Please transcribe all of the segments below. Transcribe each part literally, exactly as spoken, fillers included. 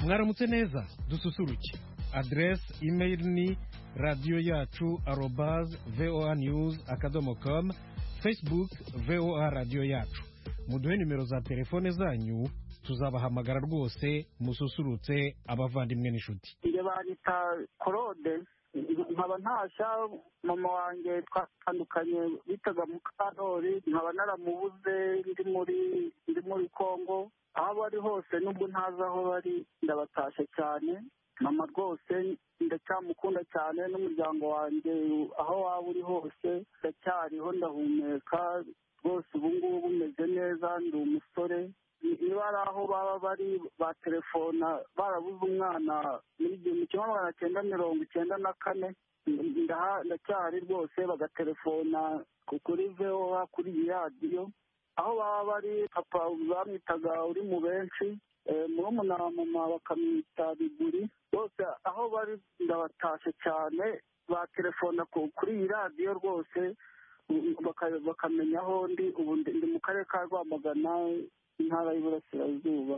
mwaramutse neza dususuruke. Adresse email ni radio yacu arobase voa news akadomo com, Facebook voa radio yacu. Muduhe nimero za telefone zanyu tuzabahamagara rwose mususurutse abavandimwe n'inshuti. Nge barita Claude, nkaba ntasha mama wanjye twatandukanye bitaga Mukarori, nkaba naramubuze ndi muri ndi muri Kongo. Aho bari hose nubwo ntaza aho bari ndabatasha cyane. Mama rwose ndacyamukunda cyane n'umuryango wanjye aho waba uri hose ndacyariho ndahumeka rwose ubu ngubu umeze neza ndi umusore. Niba ari aho baba bari ba telefona barabuze umwana muri igihumbi kimwe magana cyenda mirongo icyenda na kane ndacyari rwose bagatelefona kuri voa kuri iyi radiyo. Aho baba bari papa bamwitaga uri mu benshi, murumuna wa mama bakamwita Biguri. Bose aho bari ndabatashe cyane batelefona kuri iyi radiyo rwose bakamenya aho ndi. Ubu ndi mu karere ka Rwamagana intara y'Iburasirazuba.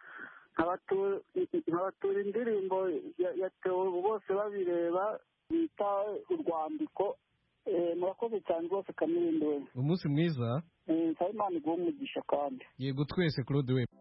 Nkabatura indirimbo ya Theo bose babireba bita Urwandiko. Murakoze cyane rwose Kamilindi we. Umunsi mwiza. Nsabimana iguhe umugisha kandi. Yego twese Claude we.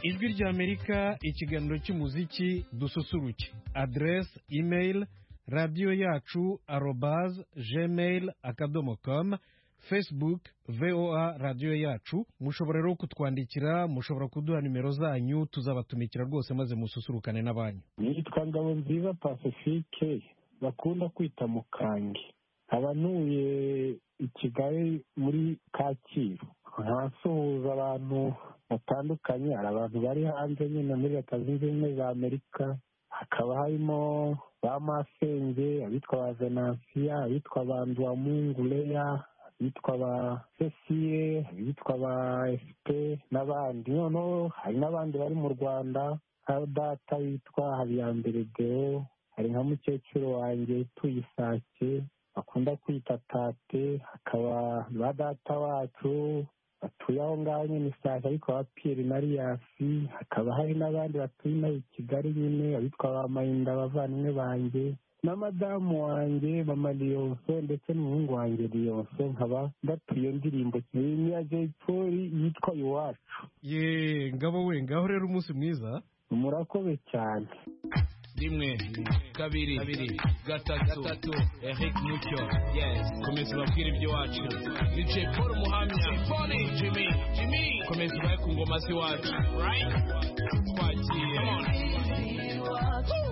ijwi ry'Amerika, ikiganiro cy'umuziki dususuruke. Adresse email radio yacu arobase gmail akadomo com, Facebook voa radio yacu. Mushobora rero kutwandikira, mushobora kuduha nimero zanyu, tuzabatumikira rwose maze mususurukane n'abanyu. Nitwa Ngabonziza Pacifique bakunda kwita Mukange, abanuye i Kigali muri Kacyiru. Nkasuhuza abantu batandukanye, hari abantu bari hanze nyine muri Leta Zunze Ubumwe za Amerika, hakaba harimo ba Masenge, abitwa ba Venansia, abitwa ba Ndwamungu Leya, abitwa ba Cecile, abitwa ba S P n'abandi. Noneho hari n'abandi bari mu Rwanda, nka data witwa Habiyambere Deo, hari nka mukecuru wanjye utuye Isake bakunda kwita Tate, hakaba ba data wacu batuye aho ngaho nyine Isake ariko ba Pierre na Riyasi, hakaba hari n'abandi batuye inaha i Kigali nyine abitwa ba Mayinda abavandimwe banjye, na madamu wanjye mama Liyonso ndetse n'umuhungu wanjye Liyonso. Nkaba ndatuye indirimbo ya Jay Polly yitwa Iwacu. Ye Ngabo we, ngaho rero umunsi mwiza. Murakoze cyane. Rimwe kabiri gatatu Eric Mucyo, yes, komeza babwire ibyo wacu. Ni Jay Polly Muhamya, Polly Jimmy Jimmy, komeza baye ku ngoma zi wacu, right? Twagiye, come on.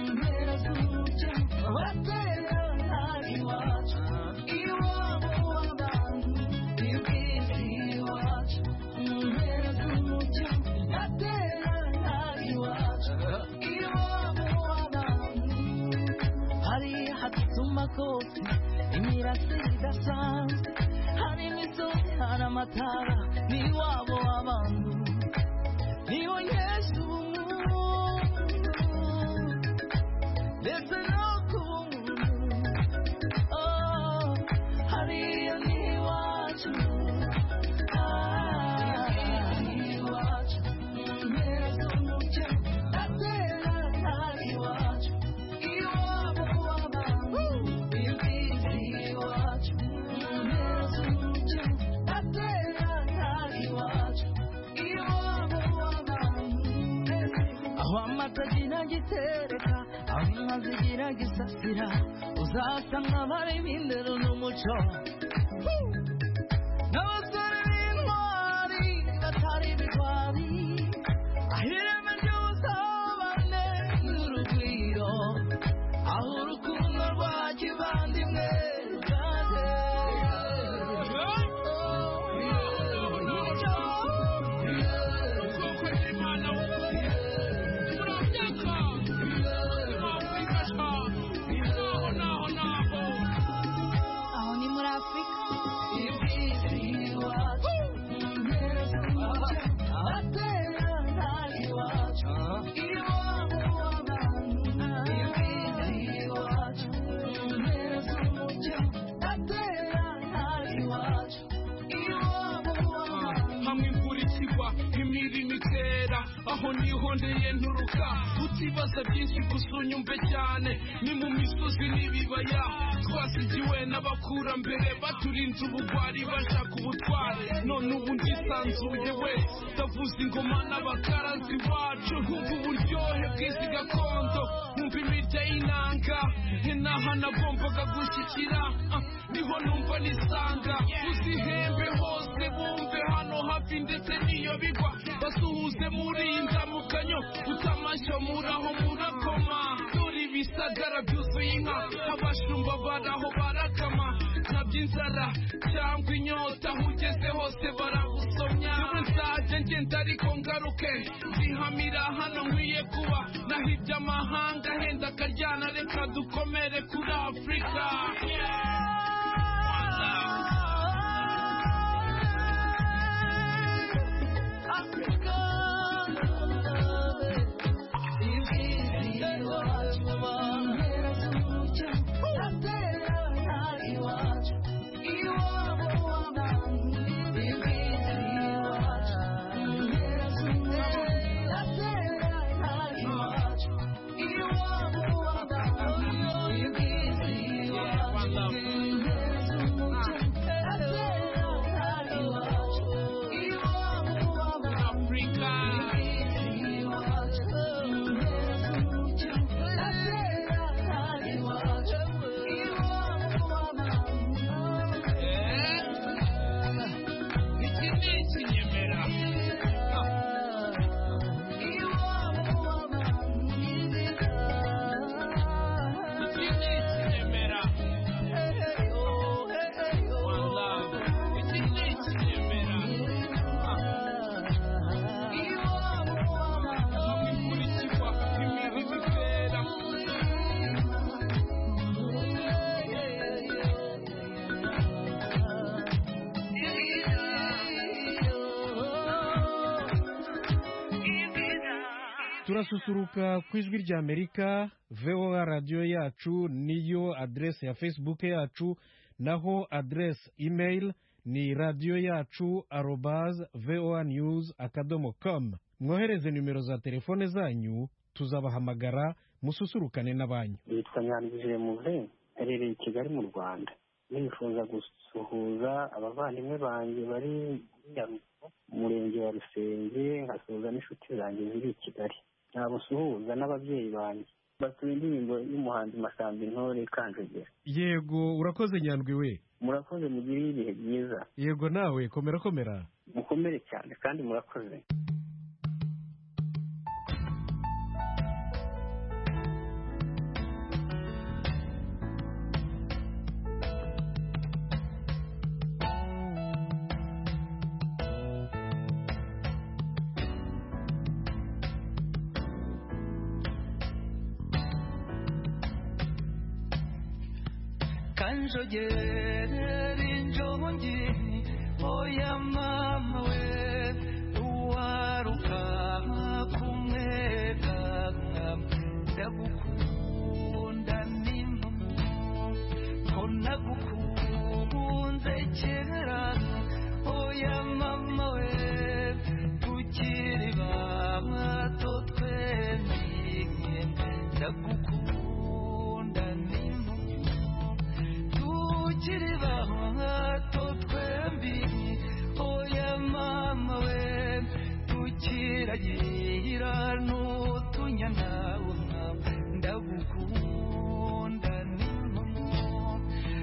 Koti imirasire idasanzwe, hari imisozi hari amatara, ni iwabo w'abantu, niho nkesha ubuntu ndetse no ku buntu. Oh, hariyo ni iwacu, ni iwacu, mpera z'umucyo atera ntari iwacu, iwabo w'abantu. Amatagira gitereka, inka zigira gisasira, uzasanga barimo indero n'umuco, n'abasore b'intwari batari ibigwari, aho ireme ry'ubusabane n'urugwiro, aho urukundo rwa kivandimwe ruganje. Aho nihondeye nturuka, utibaza byinshi gusa unyumve cyane, ni mu misozi n'ibibaya twasigiwe n'abakurambere baturinze ubugwari bashaka ubutware. None ubu ndisanzuye we, ndavuza ingoma n'abakarazi bacu, nkumva uburyohe bw'izi gakondo, nkumva imirya y'inanga, inaha nagombaga gushyikira, niho numva nisanga, uzihembe hose bumve hano hafi ndetse n'iyo bigwa, basuhuze muri iyi ndamukanyo, utamashyo muraho murakoma, dore ibisagara byuzuye inka, abashumba baraho barakama, ntabyo inzara cyangwa inyota, aho ugeze hose baragusomya. Yewe nzajya ngenda ariko ngaruke, zihamira hano nkwiye kuba, naho iby'amahanga henda akaryana, reka dukomere kuri Afurika. turasusuruka ku ijwi rya Amerika. V O A radiyo yacu niyo adresse ya Facebook yacu, naho adresse email ni radiyo yacu arobase voa news akadomo com. Mwohereze nimero za telefone zanyu tuzabahamagara mususurukane n'abanyu. Yitwa Nyandwi Muve, herereye i Kigali mu Rwanda. Nifuza gusuhuza abavandimwe banjye bari Nyarugo mu murenge wa Rusenge, nkasuhuza n'inshuti zanjye ziri i Kigali. Nabusuhuza n'ababyeyi banjye. Basuye indirimbo y'umuhanzi Masambi Ntore Kanjogera. Yego, urakoze Nyandwi we. Murakoze, mugire ibihe byiza. Yego nawe komera komera. Mukomere cyane kandi murakoze. Kanjogera injongi oya mama we uwaruka kumwega ndagukunda nimamo ko nagukunze kera oya mama we tukiri bato twembi ndagukunda nimamo tukiri bato twembi oya mama we tukiragira n'utunyana ndagukunda nimamo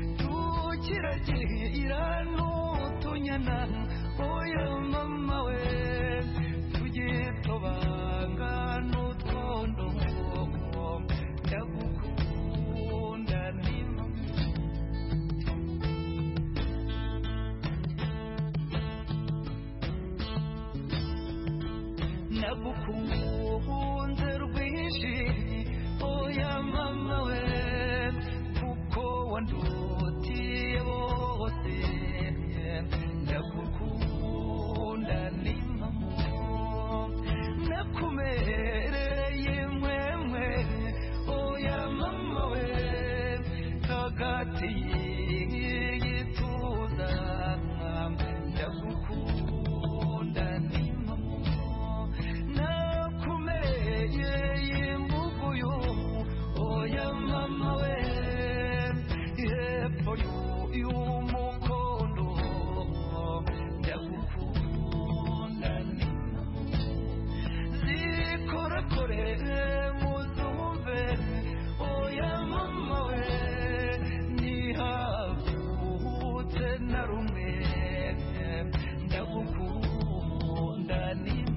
tukiragira n'utunyana oya mama we tugitobanga n'utwondo ndagukunda nimamo nagukunze rwinshi oya mama we kuko wandutiye bose ndagukunda nimamo nakumereye mwemwe oya mama we hagati y'igituza ndagukunda nimamo oya mama we hepfo y'umukondo ndagukunda nimamo zikorakore muzumve oya mama we ntihavutse na rumwe ndagukunda nimamo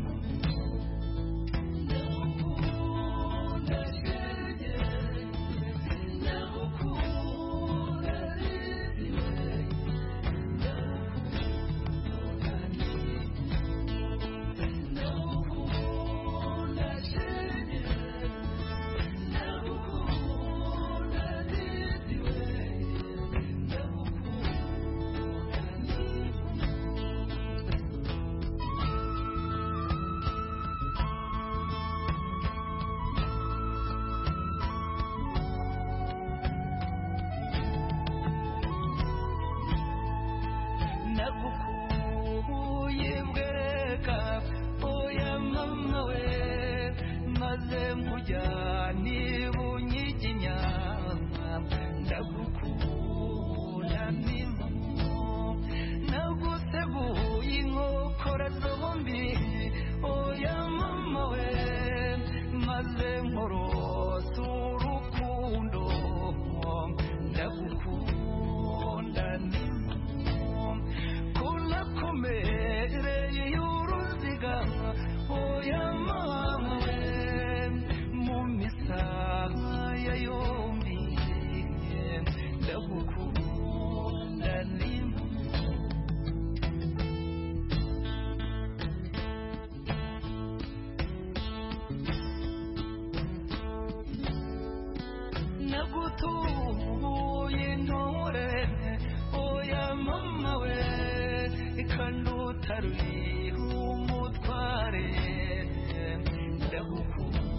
Karuri umutware ndagukunda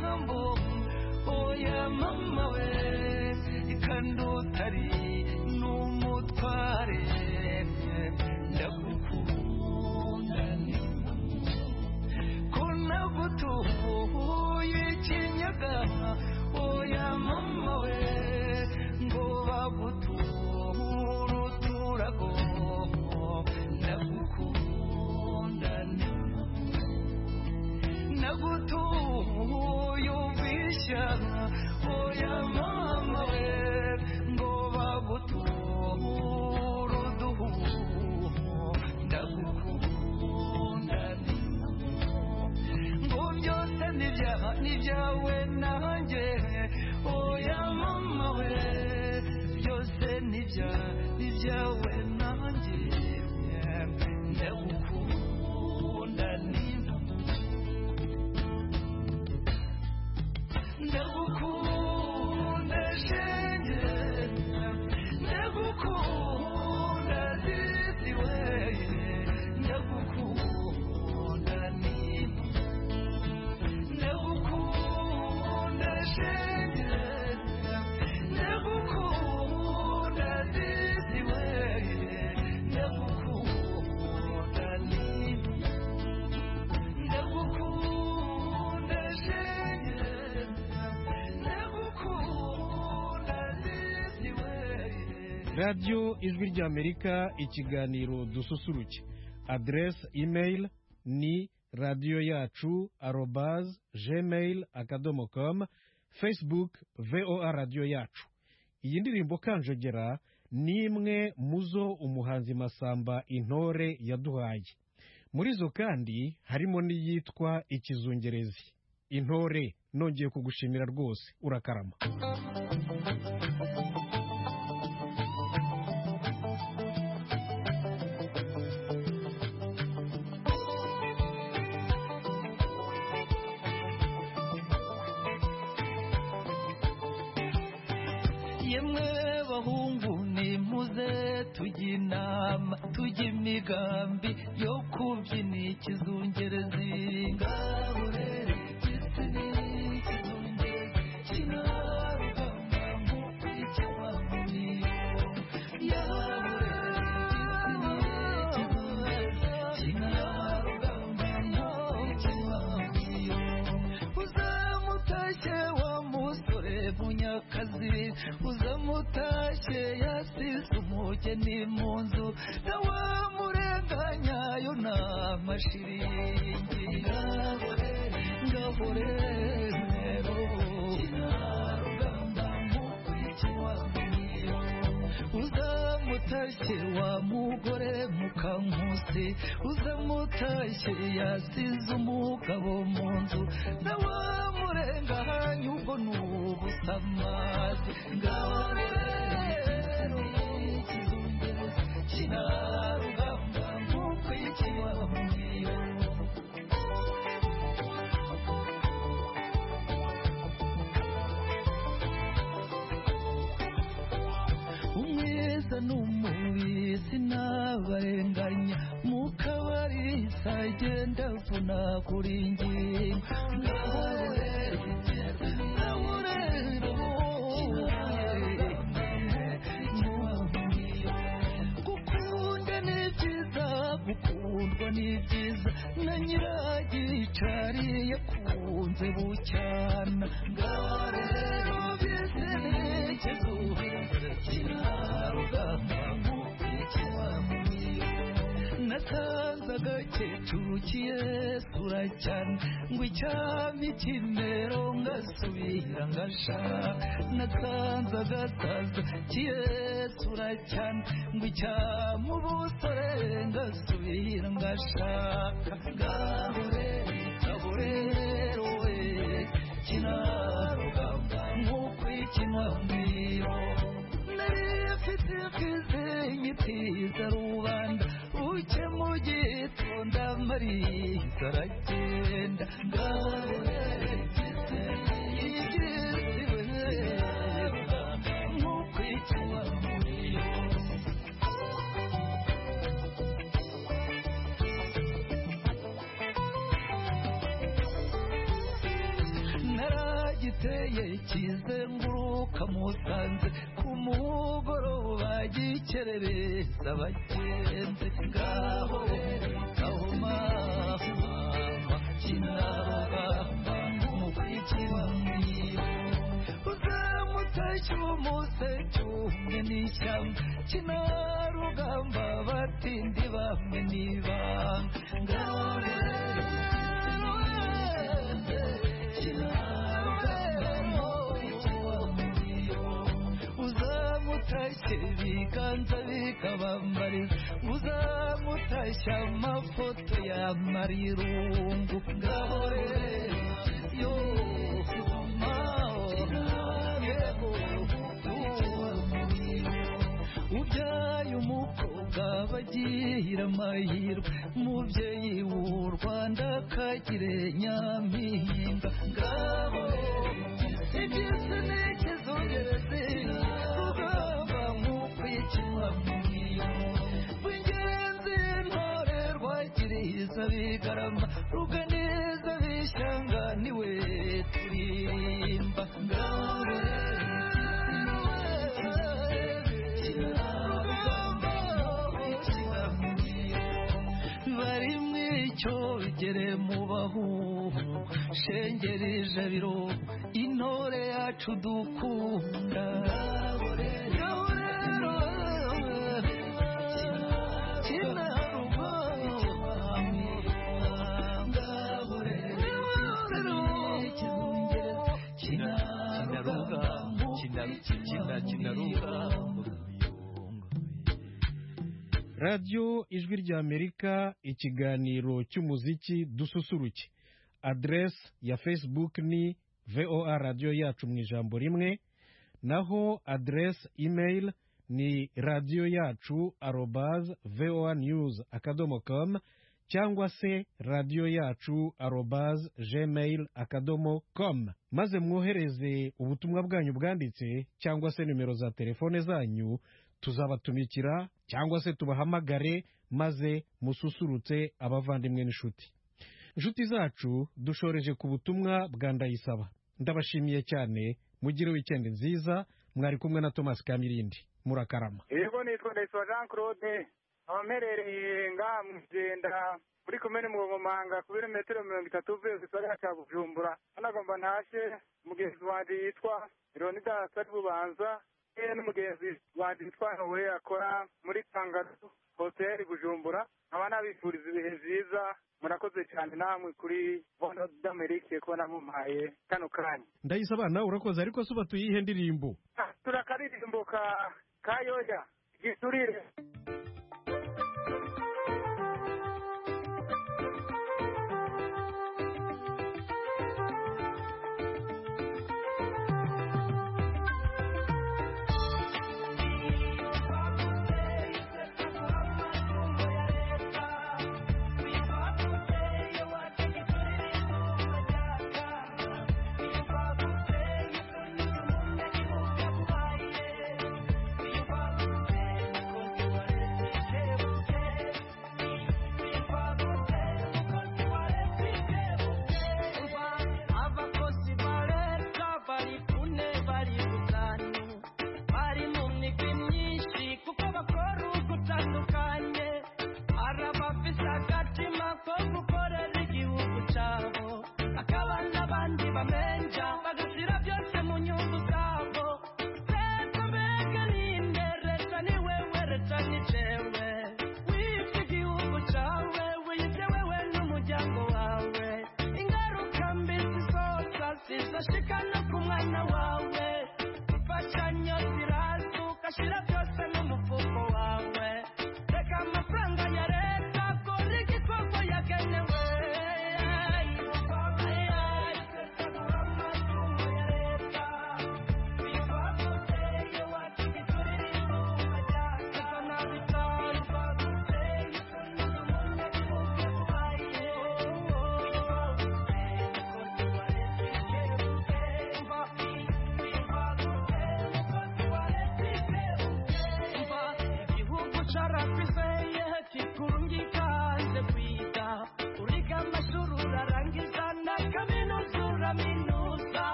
ibisambo oya mama we kandi utari n'umutware ndagukunda ko nagutuye ikinyaga oya mama we ngo baguture uturago ndagukunda nagutuye ubishya oya mama we ngo baguture uduhu ndagukunda ngo byose nibyawe nanjye oya mama we byose nibyawe nanjye ndagukunda ndagukunda shenge ndagukunda disi we ndagukunda ndagukunda shenge ndagukunda disi we ndagukunda ndagukunda shenge radiyo ijwi ry'amerika ikiganiro dususuruke aderesi imeyili ni radiyo yacu arobaze gmail akadomo komu fesibuke voa radiyo yacu. iyi ndirimbo kanjogera ni imwe mu zo umuhanzi Masamba Intore yaduhaye. muri zo kandi harimo n'iyitwa ikizungerezi. Intore nongeye kugushimira rwose urakarama. yemwe bahungu nimuze tujya inama tujya imigambi yo kubyina ikizungerezi ngaburere gisi ni ikizungerezi kinarugamba nk'uko ikiwamuriyo yaburere gisi ni ikizungerezi kinarugamba nk'uko ikiwamuriyo uzamutashye wa musore munyakazi uzamutashye yasize umugeni mu nzu nawamurenganya ni amashiringi ngaho rero kinarugamba nk'uko ikiwamuriyo uzamutashye wa mugore mukankusi uzamutashye yasize umugabo mu nzu nawamurenganya ubwo ni ubusamazi ngaho rero ikizungerezi kinarugamba nk'uko ikiwamuriyo umwiza n'umubi sinabarenganya mu kabari sagenda vuna kuri ngingo ngaho rero ngaho rero gukunda ni byiza gukundwa ni byiza na nyiragicari yakunze bucyana ngaho rero byose ni ikizungerezi kinarugamba nk'uko ikiwamuriyo nasanze agakecuru kiyesura cyane ngo icyami kimero ngasubira ngashaka nasanze agasaza kiyesura cyane ngo icyami ubusore ngasubira ngashaka ngaho rero we kinarugamba nk'uko ikiwamuriyo nari afite ikizenyitiza rubanda uke mu gitondo amariza aragenda ngaho yigiziwe nk'uko ikiwamuriyo nara gikeye kizenguruka musanze ku mugoroba gikerereza abagenzi ngaho aho mama kinarugamba mukwikinira uzamutashya umuseke umwe n'ishyamba kinarugamba batindi bamwe n'ibanga ngaho rero uzamutashye ibiganza bikabambariza uzamutashya amafoto ya marirungu ngaho rero yo ubyaye umukobwa bagira amahirwe umubyeyi w'u Rwanda akagire nyampinga ngaho ibyisi n'ikizungerezi rugamba nk'ukwikinwa mwiyo rw'ingenzi ntore rwagiriza bigarama ruganiza bishyanga niwe turirimba ngaho bari mwicyogere mu bahungu shengeri jabiro intore yacu dukunda radiyo ijwi ry'amerika ikiganiro cy'umuziki dususuruke. Aderesi ya facebook ni voa radiyo yacu mu ijambo rimwe, naho aderesi email ni radiyo yacu arobaze voa news akadomo com cyangwa se radiyo yacu arobaze gmail akadomo com, maze mwohereze ubutumwa bwanyu bwanditse cyangwa se nimero za telefone zanyu, tuzabatumikira cyangwa se tubahamagare maze mususurutse abavandimwe n'inshuti. Inshuti zacu, dushoreje ku butumwa bwa Ndayisaba. Ndabashimiye cyane, mugire weekend nziza. Mwari kumwe na Thomas Kamirindi. Murakarama. Yego, nitwa Ndayisaba Jean Claude, abamerereye nga mugenda muri komene Mugomanga ku birometero mirongo itatu uvuye ku gisagara cya Bujumbura. Hanagomba ntashe mugenzi wanjye yitwa Leonidas ari Bubanza, n'umugenzi wanjye witwa Nowe akora muri Tangazo Hotel Bujumbura. Aba nabifuriza ibihe byiza, murakoze cyane namwe kuri Voix d'Amerique ko namumpaye kano kanya. Ndayisaba nawe urakoze, ariko suba tuyihe ndirimbo. Ah, turakaririmbo ka kayoya giturire.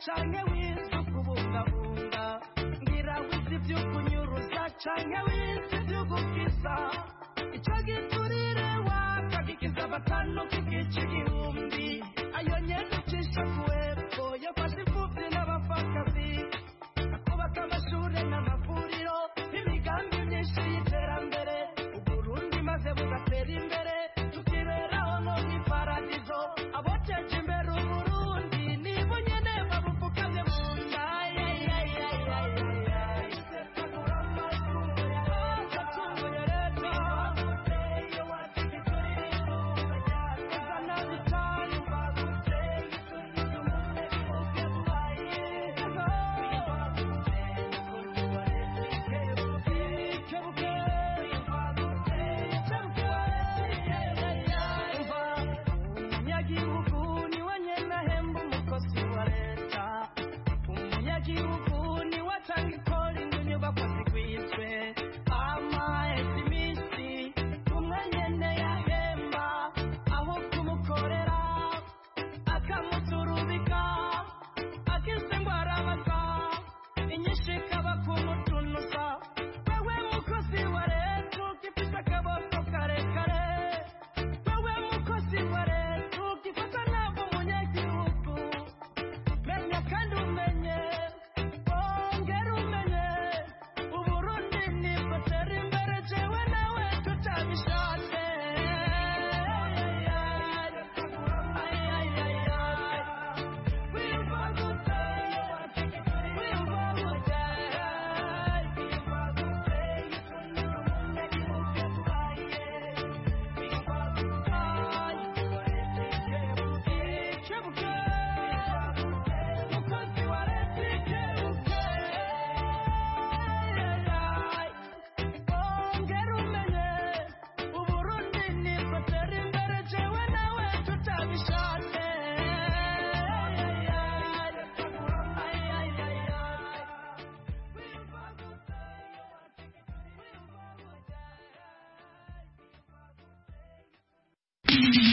canke wize kubungabunga ngira wize ivy'ukunyuruza canke wize ivy'ugukiza ico giturire wakagikiza batanu kigica igihumbi ayo nyene ucisha kuwepfo yafashe imfuvyi n'abapfakazi akubaka amashure n'amavuriro imigambi myinshi y'iterambere uburundi maze bugatera imbere tukiberaho no mw'iparadizo aboteje imbere uburundi nibo nyene babupfukamye mu nda Thank you.